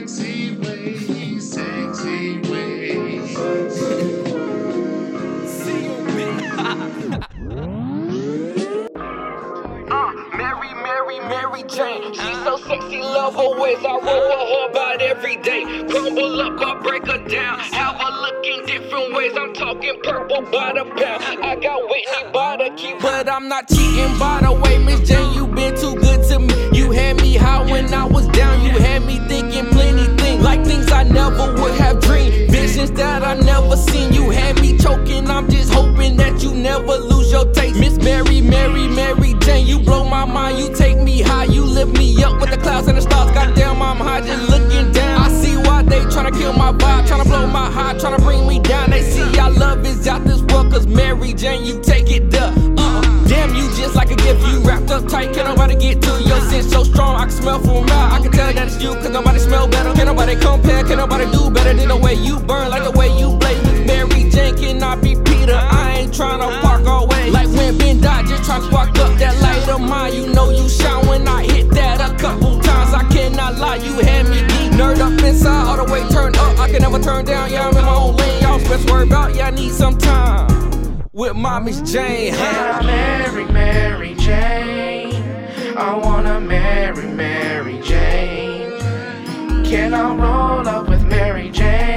sexy ways, sexy ways. Mary Jane, she's so sexy, love her ways. I roll with her about every day. Crumble up, I break her down. Have her looking different ways. I'm talking purple by the pound. I got Whitney by the key, but I'm not cheating by the way. Miss Jane, you been too good to me. You had me high when I was down. You had me thinking plenty things, like things I never would have dreamed. Visions that I never seen. You had me choking. I'm just hoping that you never lose your taste. Miss Mary Jane, you blow my mind. You take me high, you lift me up with the clouds and the stars. Goddamn, I'm high just looking down. I see why they tryna kill my vibe, tryna blow my high, tryna bring me down. They see our love is out this world, cause Mary Jane, you take it up. Damn, you just like a gift, you wrapped up tight. Can't nobody get to your sense so strong. I can smell from a mile, I can tell that it's you, cause nobody smell better. Can't nobody compare, can't nobody do better than the way you burn, like the way you blaze. With Mary Jane, cannot be Peter. I ain't tryna park all way. Like when Ben died, just tryna spark up that light of mine. You know you shine when I hit that a couple times. I cannot lie, you had me geek. Nerd up inside, all the way turned up. I can never turn down, yeah, I'm in my own lane. Y'all best worry about, yeah, I need some time with my Miss Jane. Yeah, Mary Jane. I wanna marry Mary Jane. Can I roll up with Mary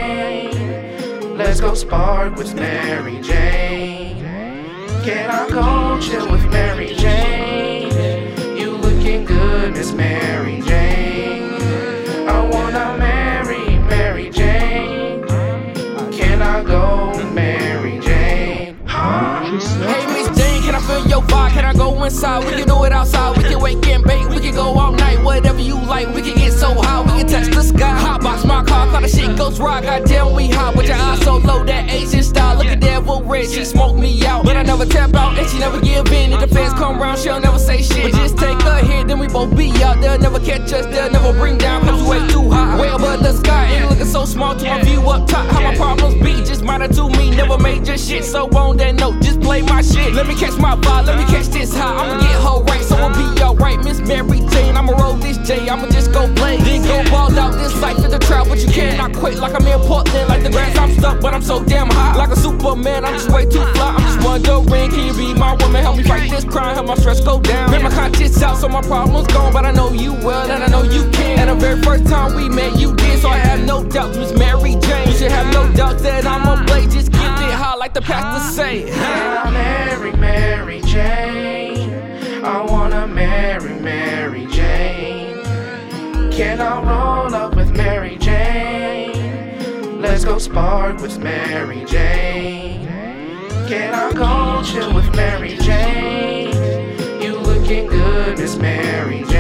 Jane? Let's go spark with Mary Jane. Can I go chill with Mary Jane? You looking good, Miss Mary Jane. I wanna marry Mary Jane. Can I go Mary Jane? Hey Miss Jane, can I feel your vibe? Can I go inside? We can do it outside. We can wake and bake. We can go all night. Whatever you like. We can get so high. We can touch the sky. Hotbox my car. Call the shit Ghost Rock. Goddamn, we hot. With your eyes so low, that Asian style. Look at Devil Red. She smoked me out, but I never tap out. And she never give in. If the fans come round, she'll never say shit. But just take her hit, then we both be out. They'll never catch us. They'll never bring down. Cause we way too high. Way above the sky. And looking so small to my view up top. How my problems be just minor to me. Never major shit. So on that note, just play my shit. Let me catch my vibe. Let me catch this high. I'ma get her right, so I'll be alright. Miss Mary Jane, I'ma roll this J. I'ma just go play. Then go ball out this life in the trap, but you cannot quit. Like I'm in Portland, like the grass I'm stuck, but I'm so damn high. Like a Superman, I'm just way too fly. I'm just wondering, can you be my woman? Help me fight this crime, help my stress go down. Make my conscience out, so my problems gone. But I know you well, and I know you can. And the very first time we met, you did, so I have no doubts, Miss Mary Jane. You should have no doubt that I'm a blade. Just get it high, like the pastor say. Yeah, Mary Jane. I wanna marry Mary Jane. Can I roll up with Mary Jane? Let's go spark with Mary Jane. Can I go chill with Mary Jane? You looking good, Miss Mary Jane.